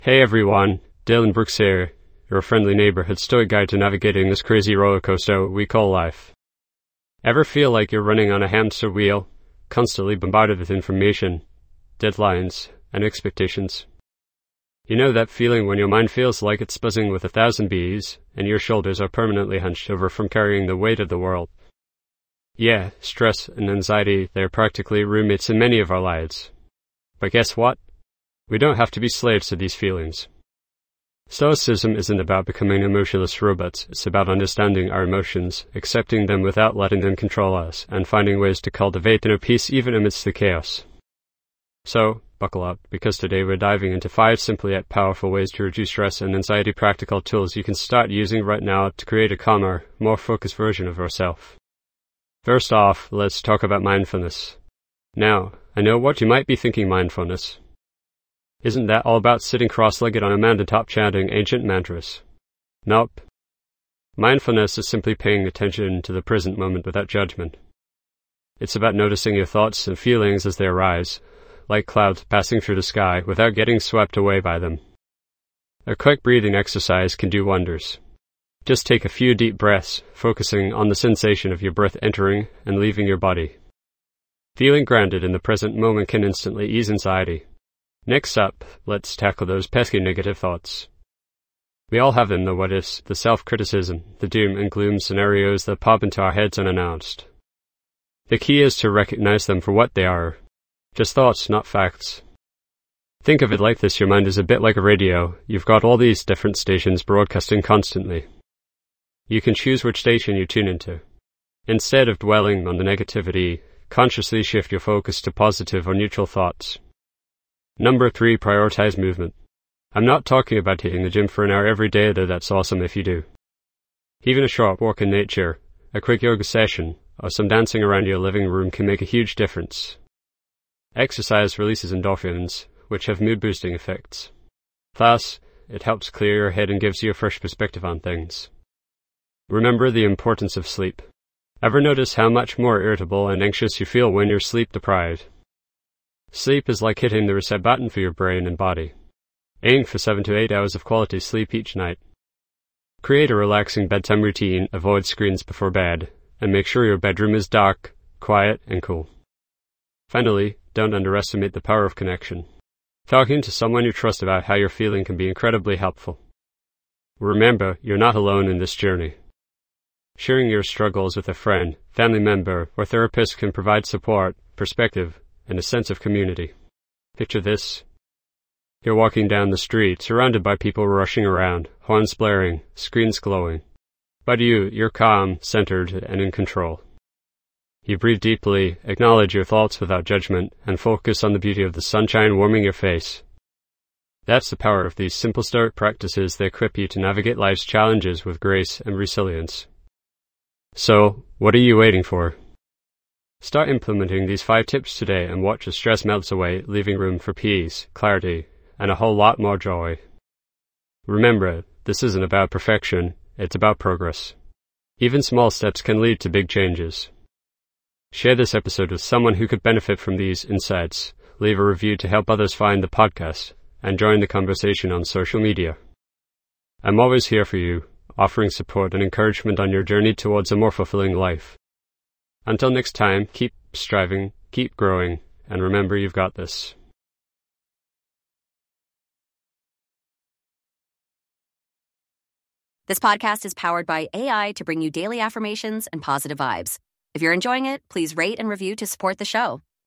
Hey everyone, Dylan Brooks here, your friendly neighborhood stoic guide to navigating this crazy roller coaster we call life. Ever feel like you're running on a hamster wheel, constantly bombarded with information, deadlines, and expectations? You know that feeling when your mind feels like it's buzzing with 1,000 bees, and your shoulders are permanently hunched over from carrying the weight of the world? Yeah, stress and anxiety, they're practically roommates in many of our lives. But guess what? We don't have to be slaves to these feelings. Stoicism isn't about becoming emotionless robots. It's about understanding our emotions, accepting them without letting them control us, and finding ways to cultivate inner peace even amidst the chaos. So, buckle up, because today we're diving into 5 simple yet powerful ways to reduce stress and anxiety, practical tools you can start using right now to create a calmer, more focused version of yourself. First off, let's talk about mindfulness. Now, I know what you might be thinking: mindfulness. Isn't that all about sitting cross-legged on a mountaintop chanting ancient mantras? Nope. Mindfulness is simply paying attention to the present moment without judgment. It's about noticing your thoughts and feelings as they arise, like clouds passing through the sky, without getting swept away by them. A quick breathing exercise can do wonders. Just take a few deep breaths, focusing on the sensation of your breath entering and leaving your body. Feeling grounded in the present moment can instantly ease anxiety. Next up, let's tackle those pesky negative thoughts. We all have them: the what-ifs, the self-criticism, the doom and gloom scenarios that pop into our heads unannounced. The key is to recognize them for what they are. Just thoughts, not facts. Think of it like this: your mind is a bit like a radio. You've got all these different stations broadcasting constantly. You can choose which station you tune into. Instead of dwelling on the negativity, consciously shift your focus to positive or neutral thoughts. Number 3, prioritize movement. I'm not talking about hitting the gym for an hour every day, though that's awesome if you do. Even a short walk in nature, a quick yoga session, or some dancing around your living room can make a huge difference. Exercise releases endorphins, which have mood-boosting effects. Thus, it helps clear your head and gives you a fresh perspective on things. Remember the importance of sleep. Ever notice how much more irritable and anxious you feel when you're sleep-deprived? Sleep is like hitting the reset button for your brain and body. Aim for 7 to 8 hours of quality sleep each night. Create a relaxing bedtime routine, avoid screens before bed, and make sure your bedroom is dark, quiet, and cool. Finally, don't underestimate the power of connection. Talking to someone you trust about how you're feeling can be incredibly helpful. Remember, you're not alone in this journey. Sharing your struggles with a friend, family member, or therapist can provide support, perspective, and a sense of community. Picture this. You're walking down the street, surrounded by people rushing around, horns blaring, screens glowing. But you're calm, centered, and in control. You breathe deeply, acknowledge your thoughts without judgment, and focus on the beauty of the sunshine warming your face. That's the power of these simple stoic practices. They equip you to navigate life's challenges with grace and resilience. So, what are you waiting for? Start implementing these 5 tips today and watch as stress melts away, leaving room for peace, clarity, and a whole lot more joy. Remember, this isn't about perfection, it's about progress. Even small steps can lead to big changes. Share this episode with someone who could benefit from these insights, leave a review to help others find the podcast, and join the conversation on social media. I'm always here for you, offering support and encouragement on your journey towards a more fulfilling life. Until next time, keep striving, keep growing, and remember, you've got this. This podcast is powered by AI to bring you daily affirmations and positive vibes. If you're enjoying it, please rate and review to support the show.